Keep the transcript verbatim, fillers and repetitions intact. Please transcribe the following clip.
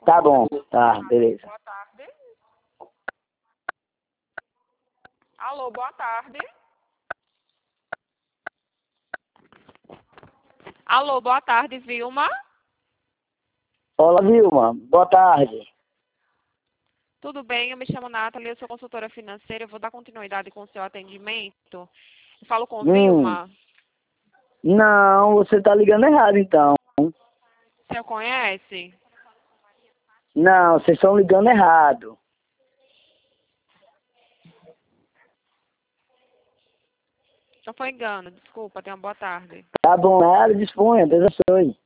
Tá bom, tá, beleza. Boa tarde. Alô, boa tarde. Alô, boa tarde, Vilma. Olá, Vilma, boa tarde. Tudo bem? Eu me chamo Nathalie, eu sou consultora financeira. Eu vou dar continuidade com o seu atendimento. Eu falo com Hum, Vilma. não, você tá ligando errado então. O senhor conhece? Não, vocês estão ligando errado. Só foi engano, desculpa, tenha uma boa tarde. Tá bom, nada, disponha, Deus abençoe.